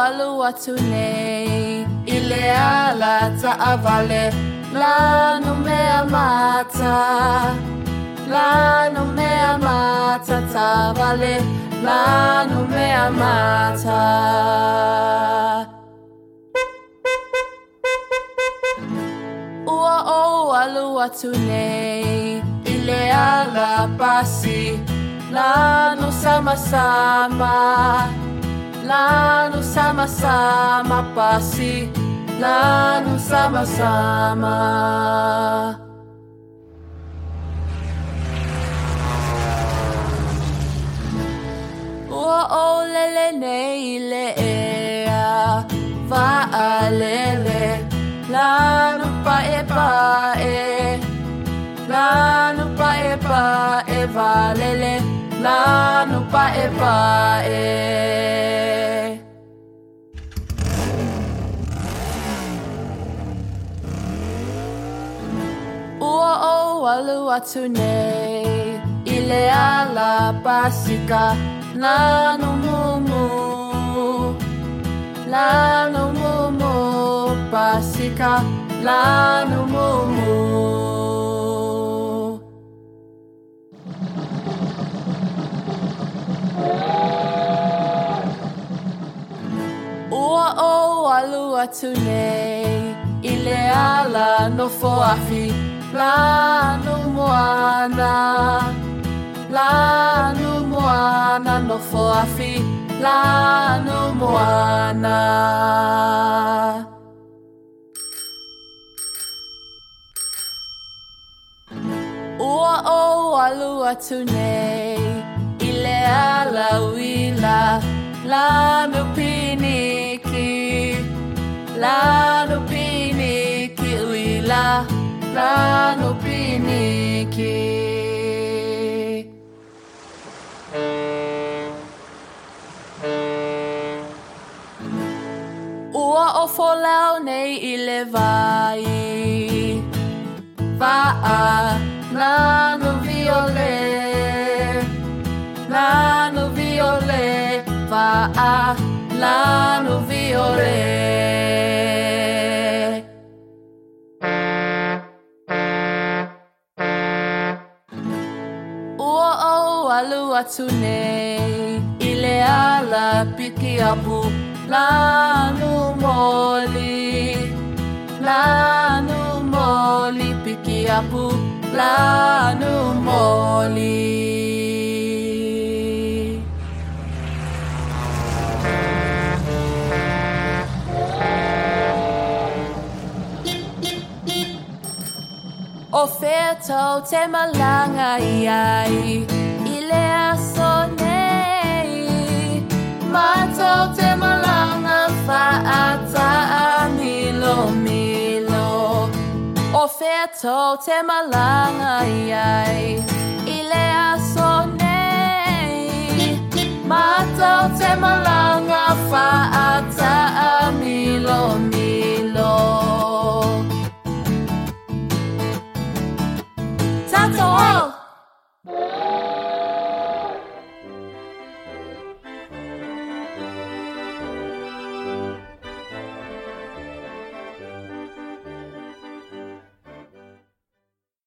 alu atu nei I le ala ta'awale Lanu mea mata Lanu mea mata ta'awale Lanu mea mata Ua o alu atu nei I le ala pasi Lanu sama-sama Lanu sama-sama pasi Lanu sama-sama Ua o lele nei le ea Va'alele Lanu pae Lanu pae Valele Lanu pae Ua o alu atu nei I le ala pasika Lanu mumu Lanu mumu pasika Lanu mumu Ua o alu atu nei I le ala no foafi Lanu moana Lanu moana no foafi Lanu moana Ua o alu atu nei I le ala wila Lanu piniki Lanu piniki wila Lanu piniki Ua o folau nei I le vai Va'a Lanu viole Lanu viole Va'a Lanu viole Ua o alu atu nei I le ala piki apu Lanu moli piki apu Lanu moli O whetau te malanga iai I le aso nei Matau te malanga whaata milo milo O whetau te malanga iai